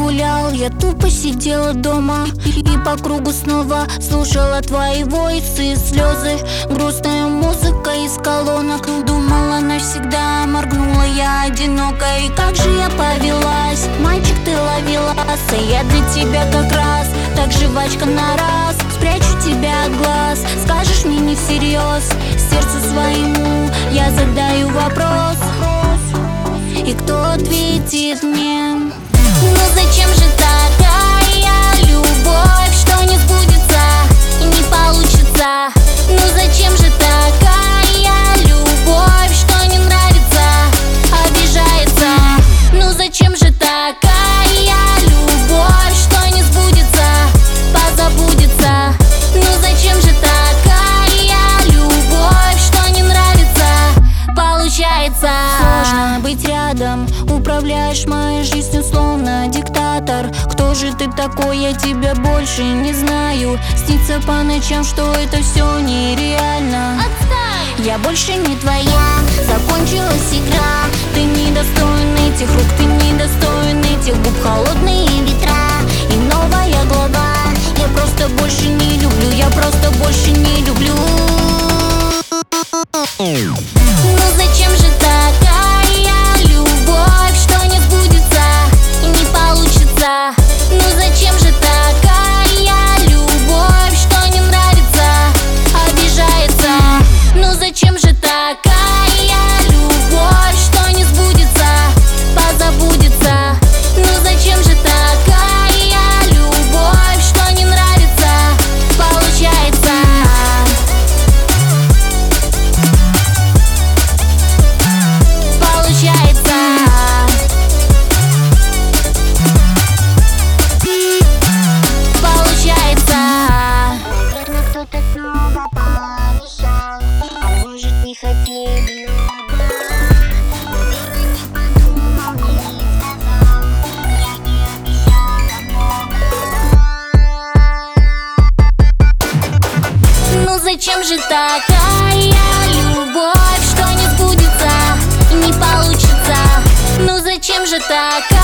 гулял, я тупо сидела дома и по кругу снова слушала твои войсы, слезы. Грустная музыка из колонок. Думала навсегда, моргнула я одиноко. И как же я повелась, мальчик, ты ловелас, а я для тебя как раз так жвачка на раз. Спрячу тебя от глаз, скажешь мне не всерьез, сердцу своему я задаю вопрос. И кто ответит мне? Ну зачем же такая любовь, что не сбудется и не получится? Ну зачем же такая любовь, что не нравится, обижается? Ну зачем же такая любовь, что не сбудется, позабудется? Ну зачем же такая любовь, что не нравится, получается? Сложно быть рядом, управляешь моей жизнью словно диктатор. Кто же ты такой, я тебя больше не знаю. Снится по ночам, что это все нереально. Отстань! Я больше не твоя, закончилась игра. Ты недостоин этих рук, ты недостоин этих губ. Холодные ветра и новая глава. Я просто больше не люблю, я просто больше не люблю. Ну зачем же такая любовь, что не сбудется и не получится? Ну зачем же такая любовь, что не нравится, обижается? Ну зачем же такая любовь, что не сбудется, позабудется? Ну зачем же такая любовь, что не нравится, получается? Зачем же такая любовь, что не сбудется и не получится? Ну зачем же такая